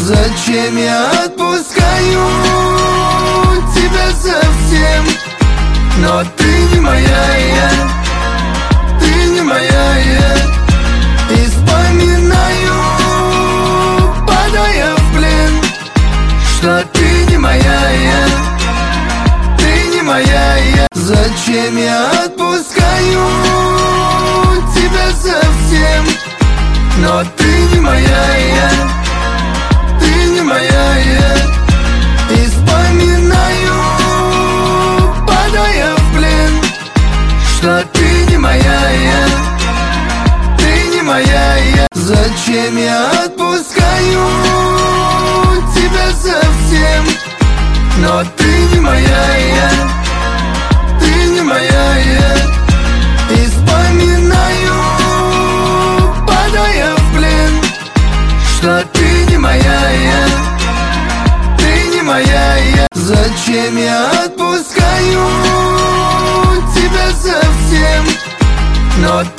Зачем я отпускаю тебя совсем? Но ты не моя, ты не моя, и вспоминаю, падая в плен, что ты не моя, ты не моя. Зачем я отпускаю тебя совсем? Но ты не моя, ты не моя, и вспоминаю, падая в плен, что ты не моя, ты не моя. Зачем я отпускаю тебя совсем? Но ты не моя, ты не моя, и вспоминаю, падая в плен, что ты не моя, ты не моя. Зачем я отпускаю тебя совсем? Но